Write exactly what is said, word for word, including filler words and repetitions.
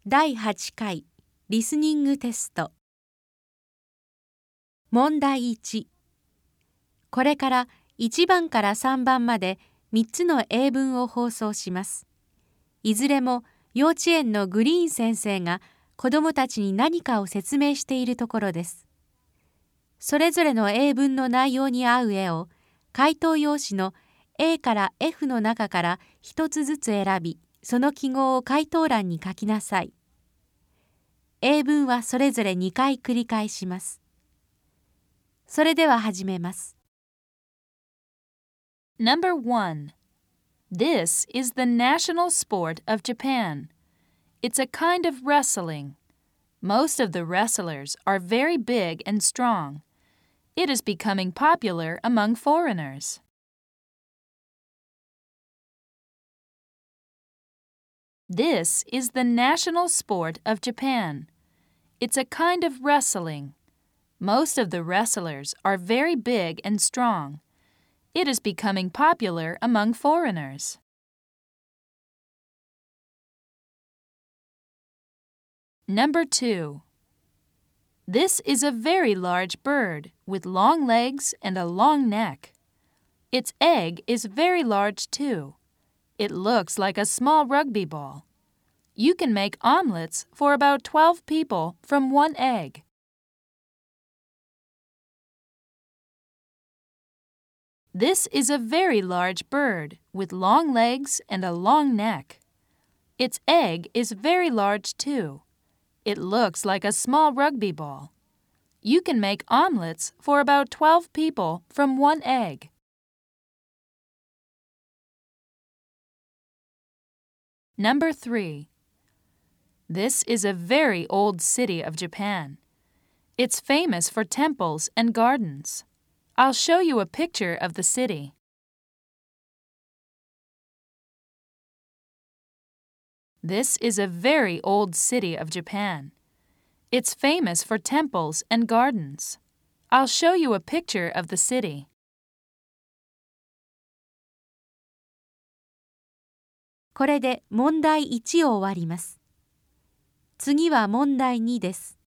だいはちかいリスニングテスト。問題いち。これからいちばんからさんばんまでみっつの英文を放送します。いずれも幼稚園のグリーン先生が子どもたちに何かを説明しているところです。それぞれの英文の内容に合う絵を回答用紙の A から F の中からひとつずつ選び、その記号を回答欄に書きなさい。英文はそれぞれにかい繰り返します。それでは始めます。 Number one. This is the national sport of Japan. It's a kind of wrestling. Most of the wrestlers are very big and strong. It is becoming popular among foreigners. This is the national sport of Japan. It's a kind of wrestling. Most of the wrestlers are very big and strong. It is becoming popular among foreigners. Number two. This is a very large bird with long legs and a long neck. Its egg is very large too. It looks like a small rugby ball. You can make omelets for about twelve people from one egg. This is a very large bird with long legs and a long neck. Its egg is very large too. It looks like a small rugby ball. You can make omelets for about twelve people from one egg. Number three. This is a very old city of Japan. It's famous for temples and gardens. I'll show you a picture of the city. This is a very old city of Japan. It's famous for temples and gardens. I'll show you a picture of the city. これで問題いちを終わります。次は問題にです。